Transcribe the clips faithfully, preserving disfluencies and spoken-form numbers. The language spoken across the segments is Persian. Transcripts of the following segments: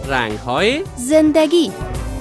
رنگ‌های زندگی.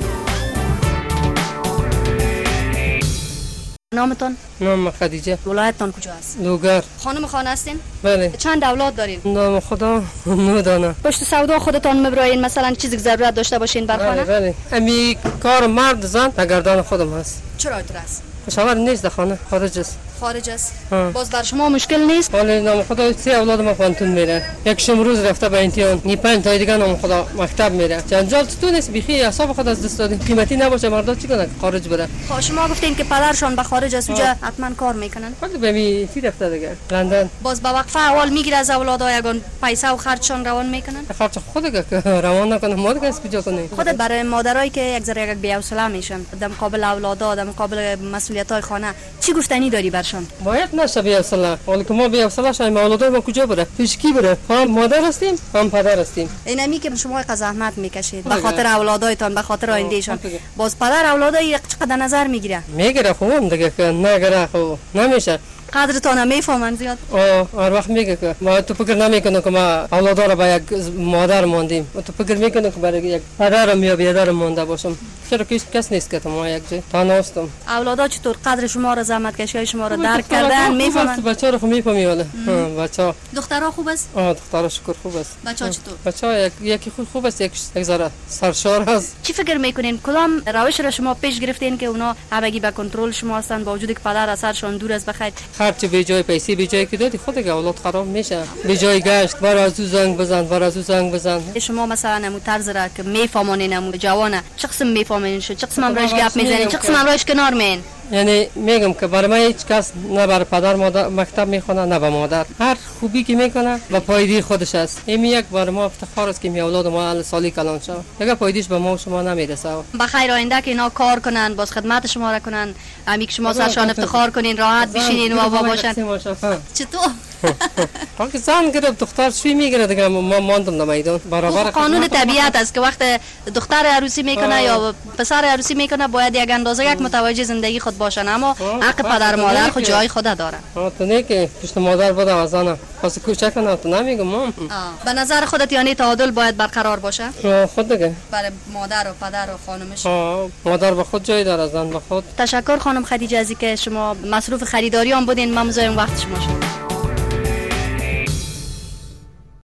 نامتون؟ نام خدیجه. ولایتتان کجا است؟ لوگر. خانم خانه هستین؟ بله. چند اولاد دارین؟ نام خدا نو دانه. پشت سودا خودتان میبراین، مثلا چیزی که ضرورت داشته باشین بر خانه؟ بله بله. امی کار مرد زن در گردن خودم هست. چرا اینطور است؟ شوهر نیست در خانه، خارج است. خارج است. ها. باز بر شما مشکل نیست؟ ولی نام خدا سه اولاد ما پانتون میره. یکشم روز رفته به امتحان، نی پنج تا دیگه نام خدا مکتب میره. جنجال تو نیست، بیخی حساب خود از دست دادیم. قیمتی نباشه مردا چی کنه خارج بره. خب شما گفتین که پدرشان به خارج است، اونجا حتما کار میکنن. خود به می چی رفته دیگه لندن. باز با وقفه اول میگیره از اولادها یگان پیسه و خرجشان روان میکنن. خرج خود که روان نکنه ما دیگه از کجا کنیم. خودت برای مادرایی که یک ذره یک بی‌حوصله میشن در مقابل اولادها، در مقابل مسئولیت‌های خانه، چی گفتنی داری برشان؟ باید نشه بی‌حوصله. ولی که ما بی‌حوصله شایم اولادای ما کجا بره؟ پیش کی بره؟ هم مادر هستیم، هم پدر هستیم. اینمی که شما که زحمت میکشید به خاطر اولادایتان، به خاطر آیندهشان، باز پدر اولادای چقدر نظر میگیره؟ میگیره خوبم دیگه که نگیره خوب نمیشه. قدرتان میفهمن زیاد. آه هر وقت میگه که ما تو فکر نمیکنه که ما اولاد را به یک مادر ماندیم. تو فکر میکنه که برای یک پدر یا بیادر مانده باشم. چرا کس کس نیست که ما یک جای تنها هستم. اولادا چطور قدر شما را، زحمت کشی شما را درک کردن میفهمن؟ بچه‌ها رو میفهمی ولی بچه‌ها. دخترها خوب است؟ آه دخترها شکر خوب است. بچه‌ها چطور؟ بچه‌ها یک یکی خوب خوب است، یک یک ذره سرشار است. چی فکر میکنین کدام روش را شما پیش گرفتین که اونا همگی به کنترل شما هستن با وجودی که پدر از سرشان دور است بخیر؟ خرچ به جای پیسه به جای که دادی خود که اولاد خراب میشه. به جای گشت بر از او زنگ بزن، بر از او زنگ بزن. شما مثلا امو طرز را که میفهمونین امو جوانه چه قسم میفهمین، چه قسم امروش گپ میزنین، چه قسم امروش کنار مین؟ یعنی میگم که برای من هیچ کس نه بر پدر مادر مکتب میخونه نه به مادر، هر خوبی که میکنه و پایدی خودش است. این یک بار ما افتخار است که می اولاد ما ال سالی کلان شد، دیگه پایدیش به ما و شما نمیرسه. بخیر آینده که اینا کار کنن، باز خدمت شما را کنن، امی که شما سرشان افتخار کنین، راحت بشینین و با باشن. چطور؟ وقتی زن گرفت دختر شوی میگیره دیگه ما ماندم در میدان برابر. قانون طبیعت است که وقت دختر عروسی میکنه یا پسر عروسی میکنه باید یک اندازه یک متوجه زندگی خود باشن، اما حق پدر مادر خود جای خود داره. ها تو نه که پشت مادر بود وزنه پس کوچک نه تو نمیگم ما. به نظر خودت یعنی تعادل باید برقرار باشه خود دیگه برای مادر و پدر و خانمش. ها مادر به خود جای داره، زن به خود. تشکر خانم خدیجه از اینکه شما مصروف خریداری هم بودین، ممنون وقت شما شد.